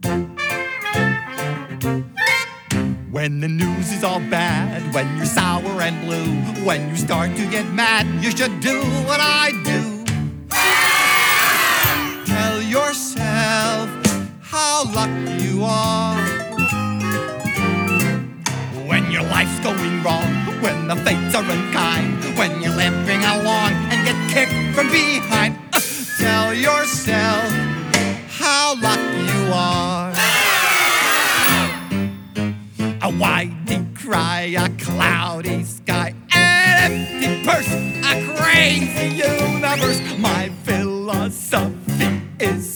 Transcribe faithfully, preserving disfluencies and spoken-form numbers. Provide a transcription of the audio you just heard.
When the news is all bad, when you're sour and blue, when you start to get mad, you should do what I do. Tell yourself how lucky you are. When your life's going wrong, when the fates are unkind, when you're limping along and get kicked from behind, uh, tell yourself how lucky you are. A whitey cry, a cloudy sky, an empty purse, a crazy universe. My philosophy is